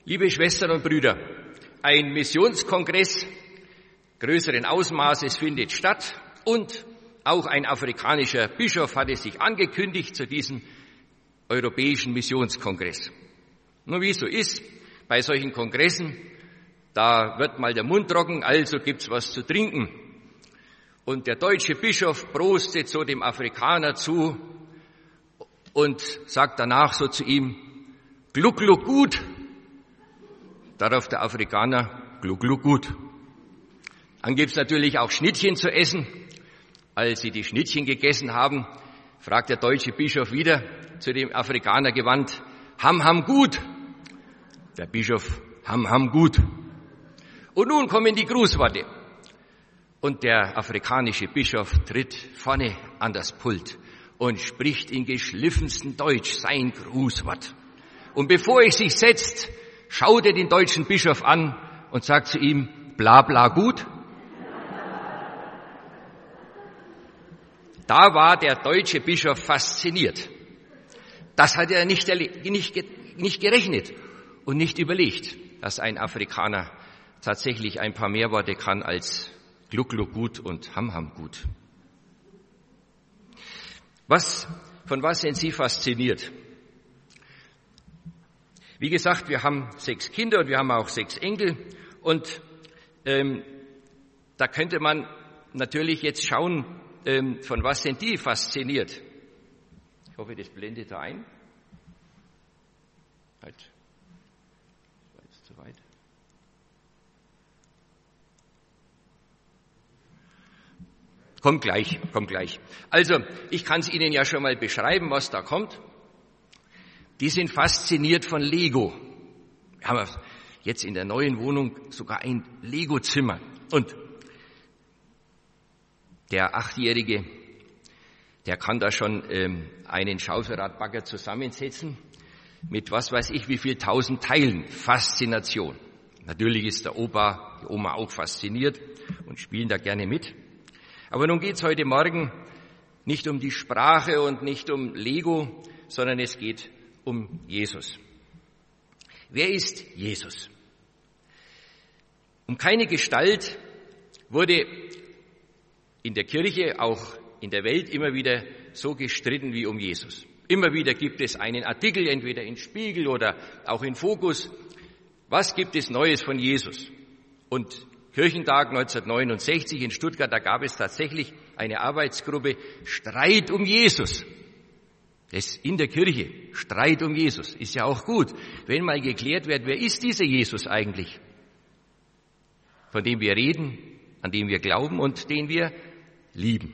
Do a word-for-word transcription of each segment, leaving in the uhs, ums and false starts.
Liebe Schwestern und Brüder, ein Missionskongress größeren Ausmaßes findet statt und auch ein afrikanischer Bischof hatte sich angekündigt zu diesem europäischen Missionskongress. Nun, wie es so ist, bei solchen Kongressen, da wird mal der Mund trocken, also gibt's was zu trinken. Und der deutsche Bischof prostet so dem Afrikaner zu und sagt danach so zu ihm, Gluck, gluck, gut. Darauf der Afrikaner, gluck, gluck, gut. Dann gibt's natürlich auch Schnittchen zu essen. Als sie die Schnittchen gegessen haben, fragt der deutsche Bischof wieder zu dem Afrikaner gewandt, ham, ham, gut. Der Bischof, ham, ham, gut. Und nun kommen die Grußworte. Und der afrikanische Bischof tritt vorne an das Pult und spricht in geschliffenstem Deutsch sein Grußwort. Und bevor er sich setzt, schaut er den deutschen Bischof an und sagt zu ihm, bla bla gut. Da war der deutsche Bischof fasziniert. Das hat er nicht, nicht, nicht gerechnet und nicht überlegt, dass ein Afrikaner tatsächlich ein paar mehr Worte kann als Gluck, Gluck gut und Ham, Ham gut. Was, von was sind Sie fasziniert? Wie gesagt, wir haben sechs Kinder und wir haben auch sechs Enkel und ähm, da könnte man natürlich jetzt schauen, ähm, von was sind die fasziniert. Ich hoffe, das blendet da ein. Halt, das war jetzt zu weit. Kommt gleich, kommt gleich. Also, ich kann es Ihnen ja schon mal beschreiben, was da kommt. Die sind fasziniert von Lego. Wir haben jetzt in der neuen Wohnung sogar ein Lego-Zimmer. Und der Achtjährige, der kann da schon ähm, einen Schaufelradbagger zusammensetzen mit was weiß ich wie viel tausend Teilen. Faszination. Natürlich ist der Opa, die Oma auch fasziniert und spielen da gerne mit. Aber nun geht's heute Morgen nicht um die Sprache und nicht um Lego, sondern es geht um Jesus. Wer ist Jesus? Um keine Gestalt wurde in der Kirche, auch in der Welt, immer wieder so gestritten wie um Jesus. Immer wieder gibt es einen Artikel, entweder in Spiegel oder auch in Fokus. Was gibt es Neues von Jesus? Und Kirchentag neunzehnhundertneunundsechzig in Stuttgart, da gab es tatsächlich eine Arbeitsgruppe Streit um Jesus. Das in der Kirche, Streit um Jesus, ist ja auch gut, wenn mal geklärt wird, wer ist dieser Jesus eigentlich, von dem wir reden, an dem wir glauben und den wir lieben.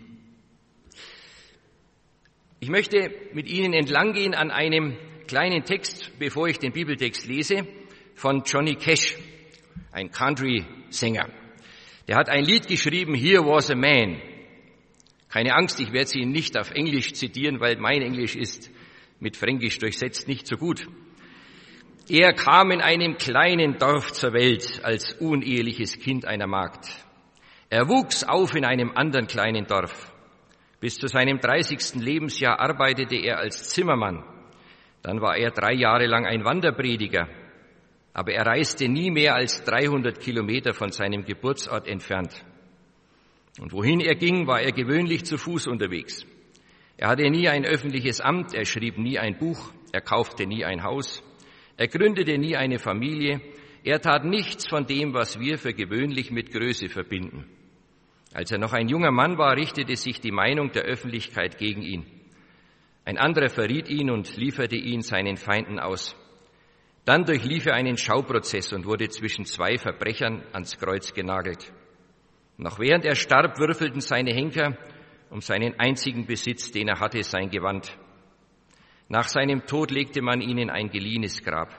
Ich möchte mit Ihnen entlanggehen an einem kleinen Text, bevor ich den Bibeltext lese, von Johnny Cash, ein Country-Sänger. Der hat ein Lied geschrieben, Here Was a Man. Keine Angst, ich werde Sie nicht auf Englisch zitieren, weil mein Englisch ist mit Fränkisch durchsetzt nicht so gut. Er kam in einem kleinen Dorf zur Welt als uneheliches Kind einer Magd. Er wuchs auf in einem anderen kleinen Dorf. Bis zu seinem dreißigsten Lebensjahr arbeitete er als Zimmermann. Dann war er drei Jahre lang ein Wanderprediger. Aber er reiste nie mehr als dreihundert Kilometer von seinem Geburtsort entfernt. Und wohin er ging, war er gewöhnlich zu Fuß unterwegs. Er hatte nie ein öffentliches Amt, er schrieb nie ein Buch, er kaufte nie ein Haus, er gründete nie eine Familie, er tat nichts von dem, was wir für gewöhnlich mit Größe verbinden. Als er noch ein junger Mann war, richtete sich die Meinung der Öffentlichkeit gegen ihn. Ein anderer verriet ihn und lieferte ihn seinen Feinden aus. Dann durchlief er einen Schauprozess und wurde zwischen zwei Verbrechern ans Kreuz genagelt. Noch während er starb, würfelten seine Henker um seinen einzigen Besitz, den er hatte, sein Gewand. Nach seinem Tod legte man ihn in ein geliehenes Grab.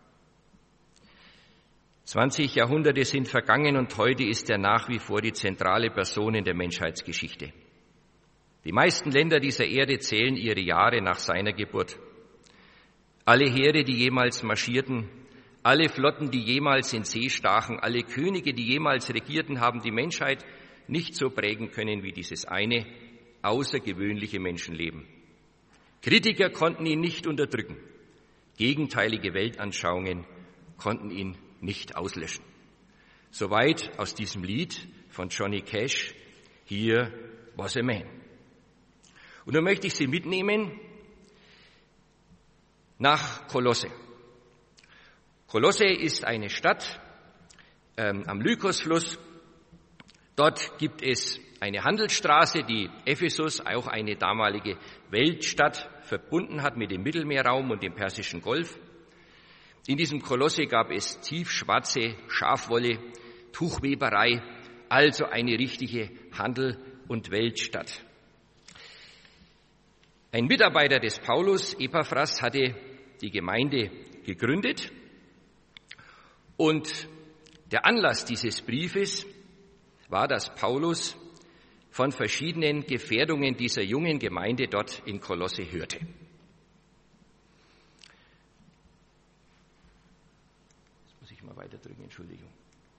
Zwanzig Jahrhunderte sind vergangen und heute ist er nach wie vor die zentrale Person in der Menschheitsgeschichte. Die meisten Länder dieser Erde zählen ihre Jahre nach seiner Geburt. Alle Heere, die jemals marschierten, alle Flotten, die jemals in See stachen, alle Könige, die jemals regierten, haben die Menschheit nicht so prägen können wie dieses eine außergewöhnliche Menschenleben. Kritiker konnten ihn nicht unterdrücken. Gegenteilige Weltanschauungen konnten ihn nicht auslöschen. Soweit aus diesem Lied von Johnny Cash, Here Was a Man. Und nun möchte ich Sie mitnehmen nach Kolosse. Kolosse ist eine Stadt ähm, am Lykosfluss. Dort gibt es eine Handelsstraße, die Ephesus, auch eine damalige Weltstadt, verbunden hat mit dem Mittelmeerraum und dem Persischen Golf. In diesem Kolosse gab es tiefschwarze Schafwolle, Tuchweberei, also eine richtige Handel- und Weltstadt. Ein Mitarbeiter des Paulus, Epaphras, hatte die Gemeinde gegründet und der Anlass dieses Briefes war, dass Paulus von verschiedenen Gefährdungen dieser jungen Gemeinde dort in Kolosse hörte. Jetzt muss ich mal weiterdrücken, Entschuldigung.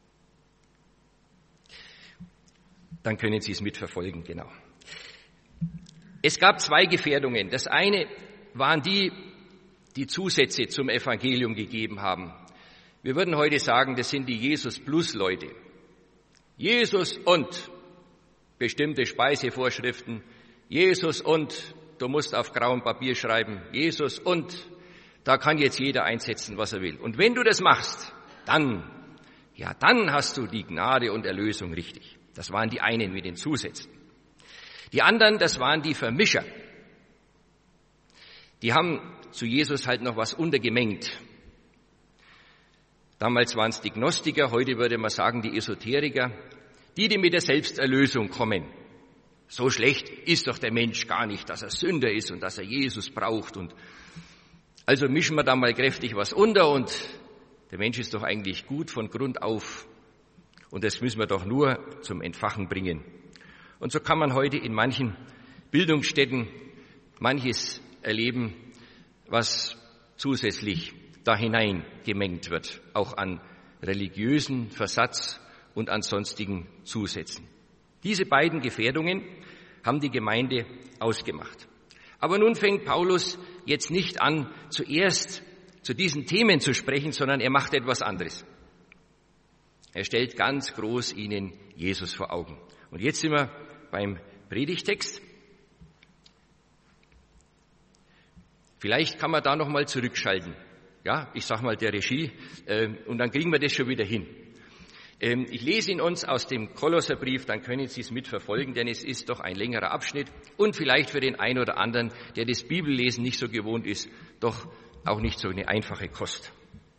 Dann können Sie es mitverfolgen, genau. Es gab zwei Gefährdungen. Das eine waren die, die Zusätze zum Evangelium gegeben haben. Wir würden heute sagen, das sind die Jesus-Plus-Leute. Jesus und bestimmte Speisevorschriften. Jesus und du musst auf grauem Papier schreiben. Jesus und da kann jetzt jeder einsetzen, was er will. Und wenn du das machst, dann, ja, dann hast du die Gnade und Erlösung richtig. Das waren die einen mit den Zusätzen. Die anderen, das waren die Vermischer. Die haben zu Jesus halt noch was untergemengt. Damals waren es die Gnostiker, heute würde man sagen die Esoteriker, die, die mit der Selbsterlösung kommen. So schlecht ist doch der Mensch gar nicht, dass er Sünder ist und dass er Jesus braucht. Und also mischen wir da mal kräftig was unter und der Mensch ist doch eigentlich gut von Grund auf. Und das müssen wir doch nur zum Entfachen bringen. Und so kann man heute in manchen Bildungsstätten manches erleben, was zusätzlich da hinein gemengt wird, auch an religiösen Versatz und an sonstigen Zusätzen. Diese beiden Gefährdungen haben die Gemeinde ausgemacht. Aber nun fängt Paulus jetzt nicht an, zuerst zu diesen Themen zu sprechen, sondern er macht etwas anderes. Er stellt ganz groß ihnen Jesus vor Augen. Und jetzt sind wir beim Predigtext. Vielleicht kann man da noch mal zurückschalten. Ja, ich sag mal der Regie, äh, und dann kriegen wir das schon wieder hin. Ähm, ich lese ihn uns aus dem Kolosserbrief, dann können Sie es mitverfolgen, denn es ist doch ein längerer Abschnitt und vielleicht für den einen oder anderen, der das Bibellesen nicht so gewohnt ist, doch auch nicht so eine einfache Kost.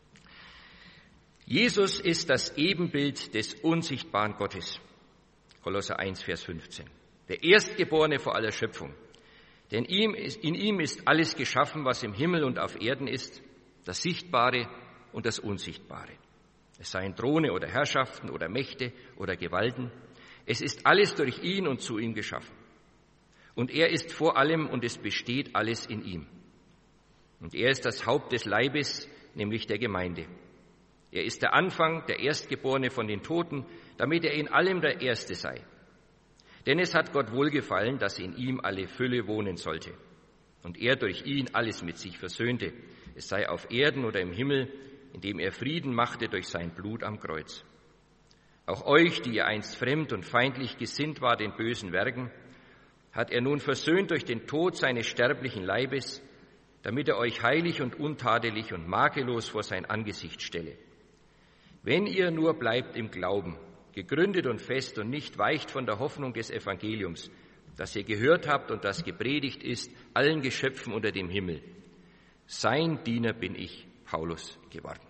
Jesus ist das Ebenbild des unsichtbaren Gottes. Kolosser eins, Vers fünfzehn. Der Erstgeborene vor aller Schöpfung. Denn ihm ist, in ihm ist alles geschaffen, was im Himmel und auf Erden ist, das Sichtbare und das Unsichtbare. Es seien Throne oder Herrschaften oder Mächte oder Gewalten. Es ist alles durch ihn und zu ihm geschaffen. Und er ist vor allem und es besteht alles in ihm. Und er ist das Haupt des Leibes, nämlich der Gemeinde. Er ist der Anfang, der Erstgeborene von den Toten, damit er in allem der Erste sei. Denn es hat Gott wohlgefallen, dass in ihm alle Fülle wohnen sollte. Und er durch ihn alles mit sich versöhnte, es sei auf Erden oder im Himmel, indem er Frieden machte durch sein Blut am Kreuz. Auch euch, die ihr einst fremd und feindlich gesinnt war den bösen Werken, hat er nun versöhnt durch den Tod seines sterblichen Leibes, damit er euch heilig und untadelig und makellos vor sein Angesicht stelle. Wenn ihr nur bleibt im Glauben, gegründet und fest und nicht weicht von der Hoffnung des Evangeliums, das ihr gehört habt und das gepredigt ist, allen Geschöpfen unter dem Himmel. Sein Diener bin ich, Paulus, geworden.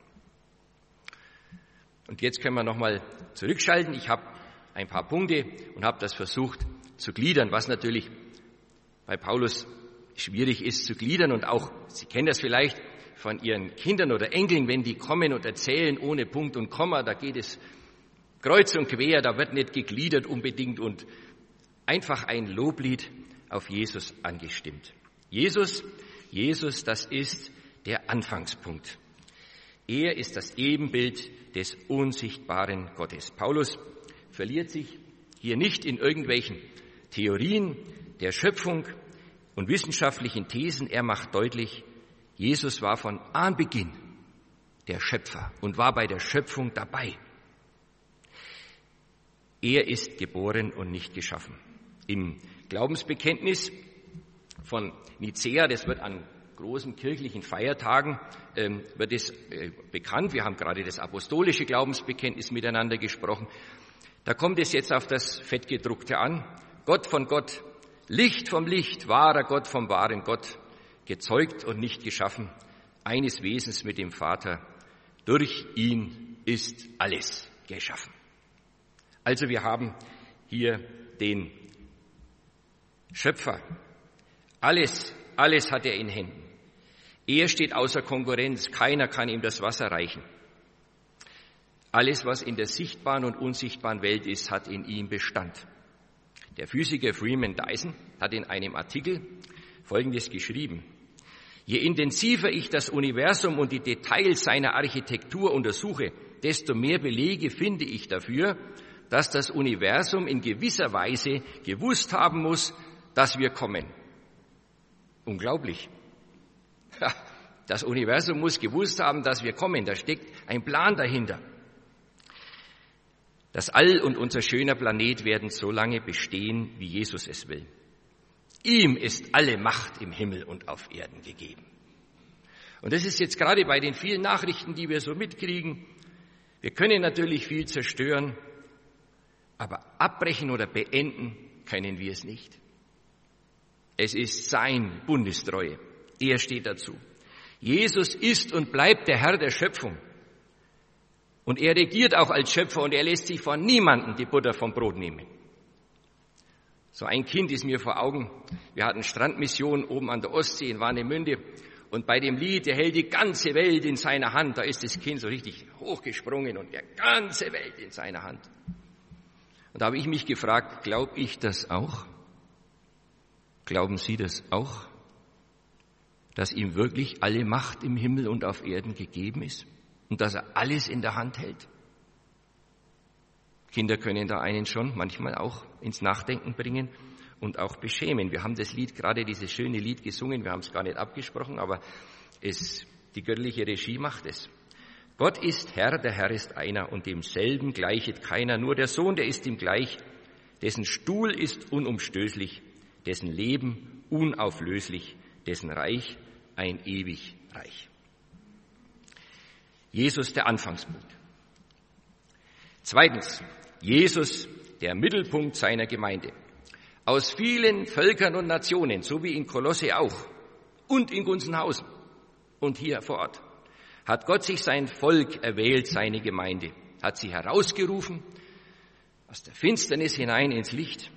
Und jetzt können wir nochmal zurückschalten. Ich habe ein paar Punkte und habe das versucht zu gliedern, was natürlich bei Paulus schwierig ist zu gliedern. Und auch, Sie kennen das vielleicht von Ihren Kindern oder Enkeln, wenn die kommen und erzählen ohne Punkt und Komma, da geht es kreuz und quer, da wird nicht gegliedert unbedingt und einfach ein Loblied auf Jesus angestimmt. Jesus, Jesus, das ist der Anfangspunkt. Er ist das Ebenbild des unsichtbaren Gottes. Paulus verliert sich hier nicht in irgendwelchen Theorien der Schöpfung und wissenschaftlichen Thesen. Er macht deutlich, Jesus war von Anbeginn der Schöpfer und war bei der Schöpfung dabei. Er ist geboren und nicht geschaffen. Im Glaubensbekenntnis von Nicäa, das wird an großen kirchlichen Feiertagen, ähm, wird es äh, bekannt. Wir haben gerade das apostolische Glaubensbekenntnis miteinander gesprochen. Da kommt es jetzt auf das Fettgedruckte an. Gott von Gott, Licht vom Licht, wahrer Gott vom wahren Gott, gezeugt und nicht geschaffen, eines Wesens mit dem Vater. Durch ihn ist alles geschaffen. Also wir haben hier den Schöpfer. Alles, alles hat er in Händen. Er steht außer Konkurrenz. Keiner kann ihm das Wasser reichen. Alles, was in der sichtbaren und unsichtbaren Welt ist, hat in ihm Bestand. Der Physiker Freeman Dyson hat in einem Artikel Folgendes geschrieben. Je intensiver ich das Universum und die Details seiner Architektur untersuche, desto mehr Belege finde ich dafür, dass das Universum in gewisser Weise gewusst haben muss, dass wir kommen. Unglaublich. Das Universum muss gewusst haben, dass wir kommen. Da steckt ein Plan dahinter. Das All und unser schöner Planet werden so lange bestehen, wie Jesus es will. Ihm ist alle Macht im Himmel und auf Erden gegeben. Und das ist jetzt gerade bei den vielen Nachrichten, die wir so mitkriegen. Wir können natürlich viel zerstören, aber abbrechen oder beenden können wir es nicht. Es ist sein Bundestreue. Er steht dazu. Jesus ist und bleibt der Herr der Schöpfung. Und er regiert auch als Schöpfer und er lässt sich von niemandem die Butter vom Brot nehmen. So ein Kind ist mir vor Augen. Wir hatten Strandmission oben an der Ostsee in Warnemünde. Und bei dem Lied, er hält die ganze Welt in seiner Hand, da ist das Kind so richtig hochgesprungen und die ganze Welt in seiner Hand. Und da habe ich mich gefragt, glaube ich das auch? Glauben Sie das auch? Dass ihm wirklich alle Macht im Himmel und auf Erden gegeben ist und dass er alles in der Hand hält? Kinder können da einen schon manchmal auch ins Nachdenken bringen und auch beschämen. Wir haben das Lied, gerade dieses schöne Lied gesungen, wir haben es gar nicht abgesprochen, aber es, die göttliche Regie macht es. Gott ist Herr, der Herr ist einer und demselben gleichet keiner, nur der Sohn, der ist ihm gleich, dessen Stuhl ist unumstößlich, dessen Leben unauflöslich, dessen Reich ein ewig Reich. Jesus, der Anfangspunkt. Zweitens, Jesus, der Mittelpunkt seiner Gemeinde. Aus vielen Völkern und Nationen, so wie in Kolosse auch und in Gunzenhausen und hier vor Ort, hat Gott sich sein Volk erwählt, seine Gemeinde, hat sie herausgerufen, aus der Finsternis hinein ins Licht,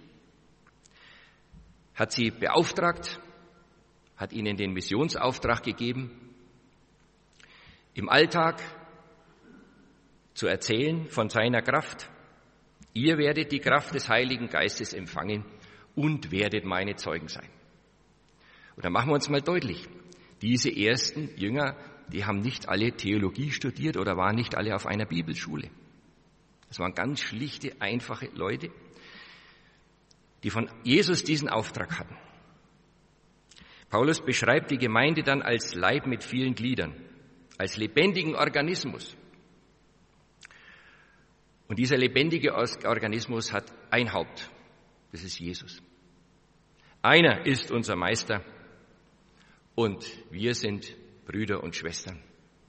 hat sie beauftragt, hat ihnen den Missionsauftrag gegeben, im Alltag zu erzählen von seiner Kraft. Ihr werdet die Kraft des Heiligen Geistes empfangen und werdet meine Zeugen sein. Und dann machen wir uns mal deutlich, diese ersten Jünger, die haben nicht alle Theologie studiert oder waren nicht alle auf einer Bibelschule. Das waren ganz schlichte, einfache Leute, die von Jesus diesen Auftrag hatten. Paulus beschreibt die Gemeinde dann als Leib mit vielen Gliedern, als lebendigen Organismus. Und dieser lebendige Organismus hat ein Haupt, das ist Jesus. Einer ist unser Meister und wir sind Brüder und Schwestern.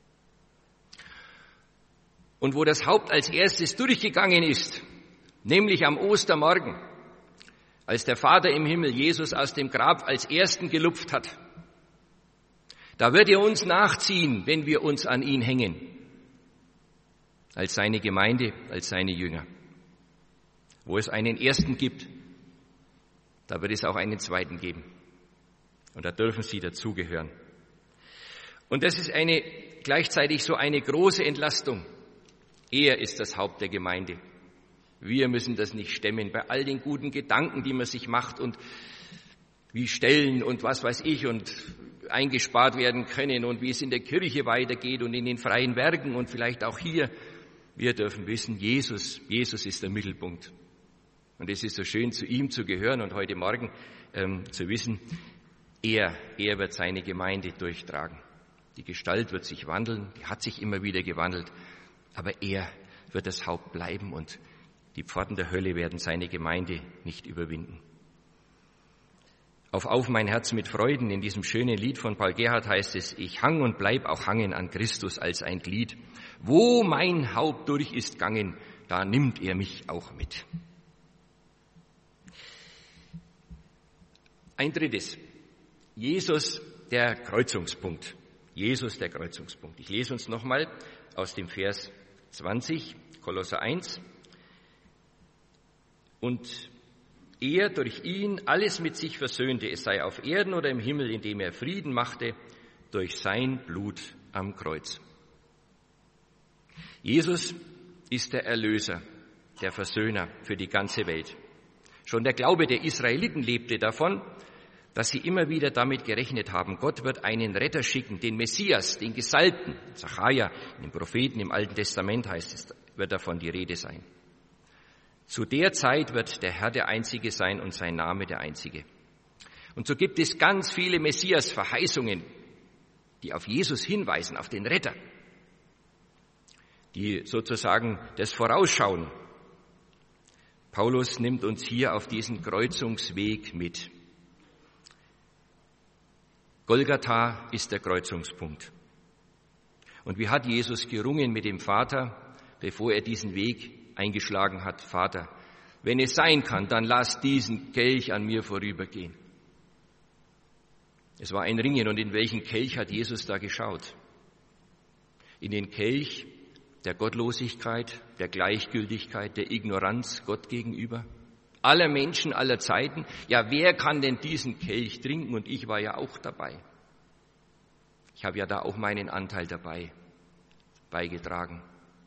Und wo das Haupt als erstes durchgegangen ist, nämlich am Ostermorgen, als der Vater im Himmel Jesus aus dem Grab als Ersten gelupft hat, da wird er uns nachziehen, wenn wir uns an ihn hängen, als seine Gemeinde, als seine Jünger. Wo es einen Ersten gibt, da wird es auch einen Zweiten geben. Und da dürfen sie dazugehören. Und das ist eine, gleichzeitig so eine große Entlastung. Er ist das Haupt der Gemeinde. Wir müssen das nicht stemmen bei all den guten Gedanken, die man sich macht und wie Stellen und was weiß ich und eingespart werden können und wie es in der Kirche weitergeht und in den freien Werken und vielleicht auch hier. Wir dürfen wissen, Jesus, Jesus ist der Mittelpunkt. Und es ist so schön, zu ihm zu gehören und heute Morgen ähm, zu wissen, er, er wird seine Gemeinde durchtragen. Die Gestalt wird sich wandeln, die hat sich immer wieder gewandelt, aber er wird das Haupt bleiben und die Pforten der Hölle werden seine Gemeinde nicht überwinden. Auf Auf mein Herz mit Freuden, in diesem schönen Lied von Paul Gerhardt heißt es, ich hang und bleib auch hangen an Christus als ein Glied. Wo mein Haupt durch ist gangen, da nimmt er mich auch mit. Ein drittes, Jesus der Kreuzungspunkt. Jesus der Kreuzungspunkt. Ich lese uns nochmal aus dem Vers zwanzig, Kolosser eins. Und er durch ihn alles mit sich versöhnte, es sei auf Erden oder im Himmel, indem er Frieden machte durch sein Blut am Kreuz. Jesus ist der Erlöser, der Versöhner für die ganze Welt. Schon der Glaube der Israeliten lebte davon, dass sie immer wieder damit gerechnet haben, Gott wird einen Retter schicken, den Messias, den Gesalbten. Sacharja, in den Propheten im Alten Testament heißt es, wird davon die Rede sein. Zu der Zeit wird der Herr der Einzige sein und sein Name der Einzige. Und so gibt es ganz viele Messias-Verheißungen, die auf Jesus hinweisen, auf den Retter, die sozusagen das vorausschauen. Paulus nimmt uns hier auf diesen Kreuzungsweg mit. Golgatha ist der Kreuzungspunkt. Und wie hat Jesus gerungen mit dem Vater, bevor er diesen Weg eingeschlagen hat? Vater, wenn es sein kann, dann lass diesen Kelch an mir vorübergehen. Es war ein Ringen, und in welchen Kelch hat Jesus da geschaut? In den Kelch der Gottlosigkeit, der Gleichgültigkeit, der Ignoranz Gott gegenüber, aller Menschen, aller Zeiten. Ja, wer kann denn diesen Kelch trinken? Und ich war ja auch dabei. Ich habe ja da auch meinen Anteil dabei beigetragen.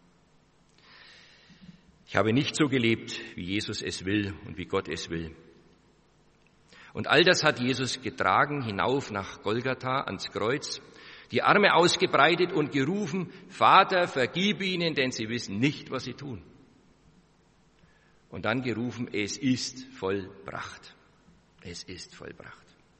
Ich habe nicht so gelebt, wie Jesus es will und wie Gott es will. Und all das hat Jesus getragen hinauf nach Golgatha ans Kreuz, die Arme ausgebreitet und gerufen, Vater, vergib ihnen, denn sie wissen nicht, was sie tun. Und dann gerufen, es ist vollbracht. Es ist vollbracht.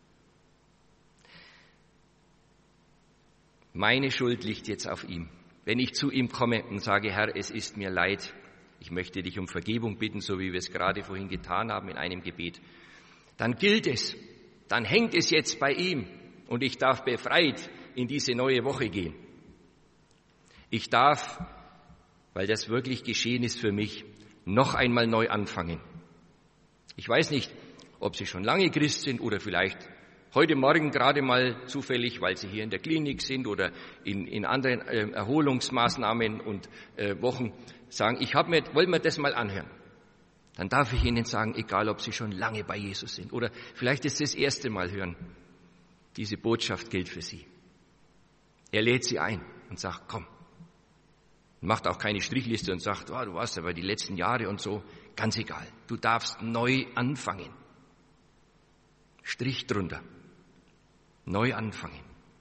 Meine Schuld liegt jetzt auf ihm. Wenn ich zu ihm komme und sage, Herr, es ist mir leid, ich möchte dich um Vergebung bitten, so wie wir es gerade vorhin getan haben in einem Gebet, dann gilt es, dann hängt es jetzt bei ihm und ich darf befreit in diese neue Woche gehen. Ich darf, weil das wirklich geschehen ist für mich, noch einmal neu anfangen. Ich weiß nicht, ob Sie schon lange Christ sind oder vielleicht heute Morgen gerade mal zufällig, weil Sie hier in der Klinik sind oder in, in anderen äh, Erholungsmaßnahmen und äh, Wochen sagen, ich hab mir, wollen wir das mal anhören. Dann darf ich Ihnen sagen, egal ob Sie schon lange bei Jesus sind oder vielleicht ist es das erste Mal hören, diese Botschaft gilt für Sie. Er lädt Sie ein und sagt, komm. Macht auch keine Strichliste und sagt, oh, du warst aber die letzten Jahre und so. Ganz egal. Du darfst neu anfangen. Strich drunter. Neu anfangen.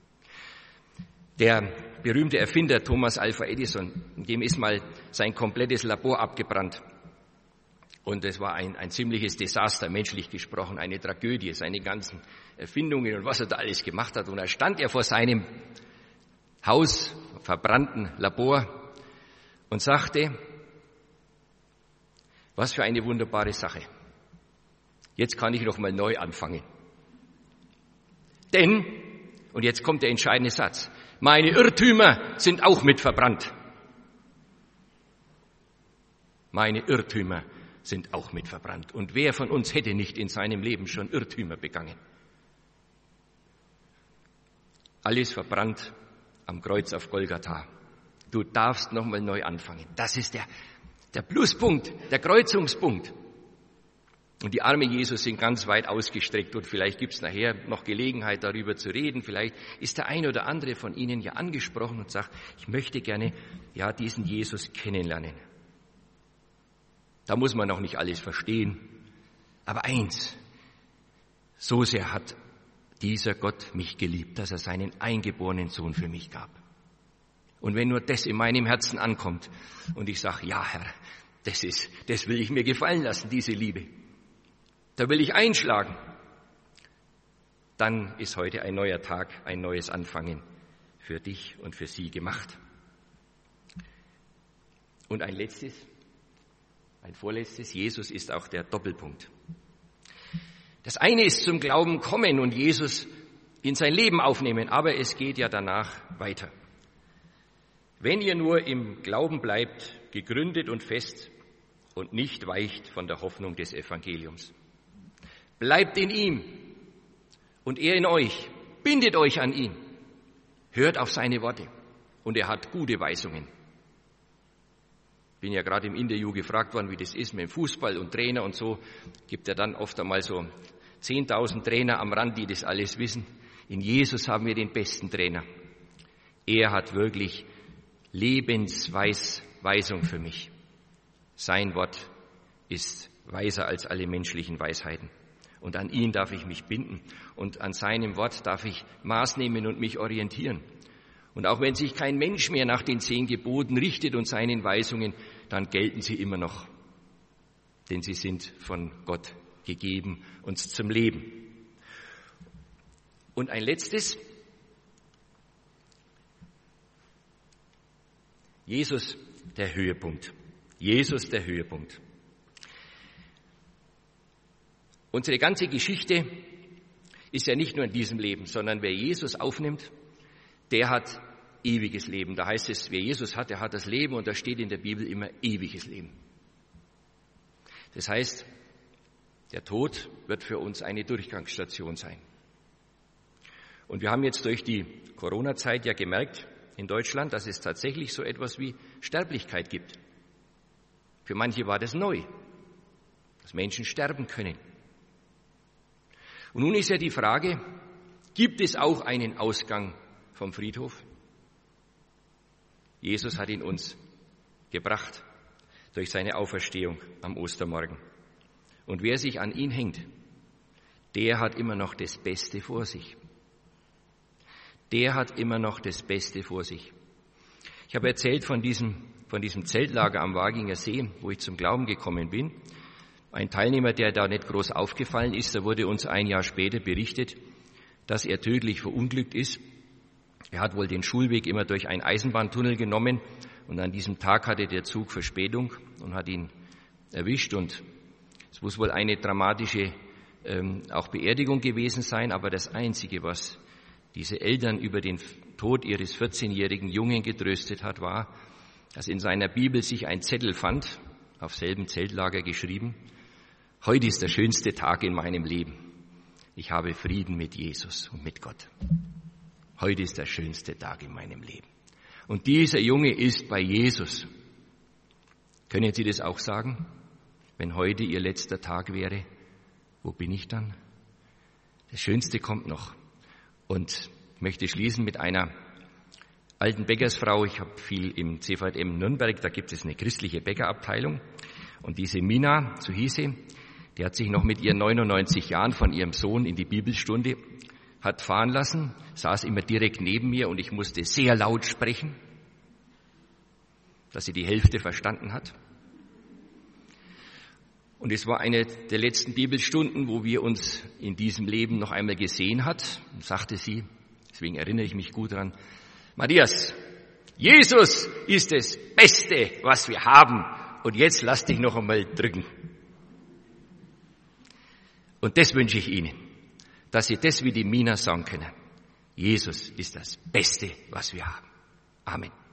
Der berühmte Erfinder Thomas Alva Edison, dem ist mal sein komplettes Labor abgebrannt. Und es war ein, ein ziemliches Desaster, menschlich gesprochen, eine Tragödie, seine ganzen Erfindungen und was er da alles gemacht hat. Und da stand er vor seinem Haus, verbrannten Labor, und sagte, was für eine wunderbare Sache. Jetzt kann ich noch mal neu anfangen. Denn, und jetzt kommt der entscheidende Satz, meine Irrtümer sind auch mit verbrannt. Meine Irrtümer sind auch mit verbrannt. Und wer von uns hätte nicht in seinem Leben schon Irrtümer begangen? Alles verbrannt am Kreuz auf Golgatha. Du darfst nochmal neu anfangen. Das ist der, der Pluspunkt, der Kreuzungspunkt. Und die Arme Jesus sind ganz weit ausgestreckt und vielleicht gibt es nachher noch Gelegenheit, darüber zu reden. Vielleicht ist der ein oder andere von Ihnen ja angesprochen und sagt, ich möchte gerne ja diesen Jesus kennenlernen. Da muss man noch nicht alles verstehen. Aber eins, so sehr hat dieser Gott mich geliebt, dass er seinen eingeborenen Sohn für mich gab. Und wenn nur das in meinem Herzen ankommt und ich sage, ja Herr, das ist, das will ich mir gefallen lassen, diese Liebe. Da will ich einschlagen. Dann ist heute ein neuer Tag, ein neues Anfangen für dich und für sie gemacht. Und ein letztes, ein vorletztes, Jesus ist auch der Doppelpunkt. Das eine ist zum Glauben kommen und Jesus in sein Leben aufnehmen, aber es geht ja danach weiter. Wenn ihr nur im Glauben bleibt, gegründet und fest und nicht weicht von der Hoffnung des Evangeliums. Bleibt in ihm und er in euch, bindet euch an ihn, hört auf seine Worte und er hat gute Weisungen. Bin ja gerade im Interview gefragt worden, wie das ist mit dem Fußball und Trainer und so. Gibt ja dann oft einmal so zehntausend Trainer am Rand, die das alles wissen. In Jesus haben wir den besten Trainer. Er hat wirklich Lebensweisung für mich. Sein Wort ist weiser als alle menschlichen Weisheiten. Und an ihn darf ich mich binden. Und an seinem Wort darf ich Maß nehmen und mich orientieren. Und auch wenn sich kein Mensch mehr nach den zehn Geboten richtet und seinen Weisungen, dann gelten sie immer noch. Denn sie sind von Gott gegeben, uns zum Leben. Und ein letztes. Jesus, der Höhepunkt. Jesus, der Höhepunkt. Unsere ganze Geschichte ist ja nicht nur in diesem Leben, sondern wer Jesus aufnimmt, der hat ewiges Leben. Da heißt es, wer Jesus hat, der hat das Leben und da steht in der Bibel immer ewiges Leben. Das heißt, der Tod wird für uns eine Durchgangsstation sein. Und wir haben jetzt durch die Corona-Zeit ja gemerkt in Deutschland, dass es tatsächlich so etwas wie Sterblichkeit gibt. Für manche war das neu, dass Menschen sterben können. Und nun ist ja die Frage, gibt es auch einen Ausgang vom Friedhof? Jesus hat ihn uns gebracht durch seine Auferstehung am Ostermorgen. Und wer sich an ihn hängt, der hat immer noch das Beste vor sich. Der hat immer noch das Beste vor sich. Ich habe erzählt von diesem, von diesem Zeltlager am Waginger See, wo ich zum Glauben gekommen bin. Ein Teilnehmer, der da nicht groß aufgefallen ist, da wurde uns ein Jahr später berichtet, dass er tödlich verunglückt ist. Er hat wohl den Schulweg immer durch einen Eisenbahntunnel genommen und an diesem Tag hatte der Zug Verspätung und hat ihn erwischt. Und es muss wohl eine dramatische ähm, auch Beerdigung gewesen sein, aber das Einzige, was diese Eltern über den Tod ihres vierzehnjährigen Jungen getröstet hat, war, dass in seiner Bibel sich ein Zettel fand, auf selben Zeltlager geschrieben: Heute ist der schönste Tag in meinem Leben. Ich habe Frieden mit Jesus und mit Gott. Heute ist der schönste Tag in meinem Leben. Und dieser Junge ist bei Jesus. Können Sie das auch sagen? Wenn heute Ihr letzter Tag wäre, wo bin ich dann? Das Schönste kommt noch. Und ich möchte schließen mit einer alten Bäckersfrau. Ich habe viel im C V M Nürnberg, da gibt es eine christliche Bäckerabteilung. Und diese Mina, so hieß sie, die hat sich noch mit ihren neunundneunzig Jahren von ihrem Sohn in die Bibelstunde hat fahren lassen, saß immer direkt neben mir und ich musste sehr laut sprechen, dass sie die Hälfte verstanden hat. Und es war eine der letzten Bibelstunden, wo wir uns in diesem Leben noch einmal gesehen hat. Und sagte sie, deswegen erinnere ich mich gut daran: Matthias, Jesus ist das Beste, was wir haben. Und jetzt lass dich noch einmal drücken. Und das wünsche ich Ihnen, dass Sie das wie die Mina sagen können. Jesus ist das Beste, was wir haben. Amen.